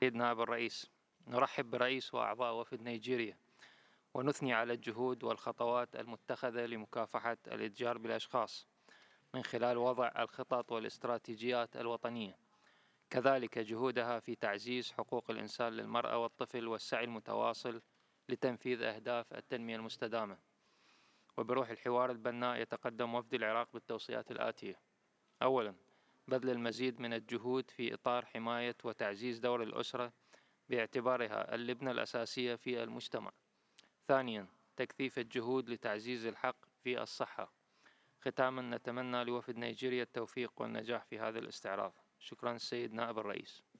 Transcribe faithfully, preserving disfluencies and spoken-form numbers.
سيد نائب الرئيس، نرحب برئيس وأعضاء وفد نيجيريا ونثني على الجهود والخطوات المتخذة لمكافحة الإتجار بالأشخاص من خلال وضع الخطط والاستراتيجيات الوطنية، كذلك جهودها في تعزيز حقوق الإنسان للمرأة والطفل والسعي المتواصل لتنفيذ أهداف التنمية المستدامة. وبروح الحوار البناء يتقدم وفد العراق بالتوصيات الآتية: أولاً، بذل المزيد من الجهود في إطار حماية وتعزيز دور الأسرة باعتبارها اللبنة الأساسية في المجتمع. ثانياً، تكثيف الجهود لتعزيز الحق في الصحة. ختاماً، نتمنى لوفد نيجيريا التوفيق والنجاح في هذا الاستعراض. شكراً السيد نائب الرئيس.